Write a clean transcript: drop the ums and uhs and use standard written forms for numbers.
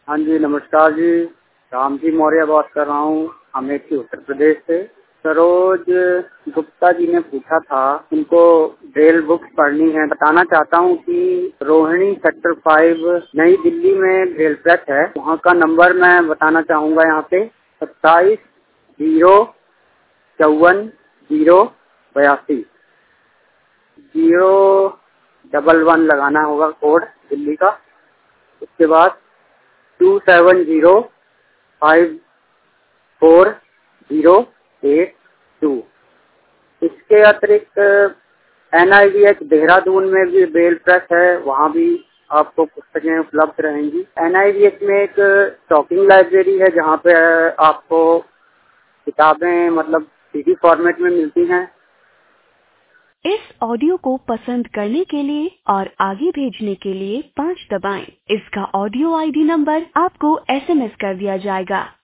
हाँ जी, नमस्कार जी। राम जी मौर्य बात कर रहा हूँ, अमेठी उत्तर प्रदेश से। सरोज गुप्ता जी ने पूछा था, उनको ब्रेल बुक्स पढ़नी है। बताना चाहता हूँ कि रोहिणी सेक्टर 5 नई दिल्ली में ब्रेल प्रेस है। वहाँ का नंबर मैं बताना चाहूँगा यहाँ पे 27 054 082 011 लगाना होगा कोड दिल्ली का। उसके बाद 27054082। इसके अतिरिक्त NIVH देहरादून में भी बेल प्रेस है, वहाँ भी आपको पुस्तकें उपलब्ध रहेंगी। NIVH में एक टॉकिंग लाइब्रेरी है जहाँ पे आपको किताबें मतलब CD फॉर्मेट में मिलती हैं। इस ऑडियो को पसंद करने के लिए और आगे भेजने के लिए 5 दबाएं। इसका ऑडियो ID नंबर आपको SMS कर दिया जाएगा।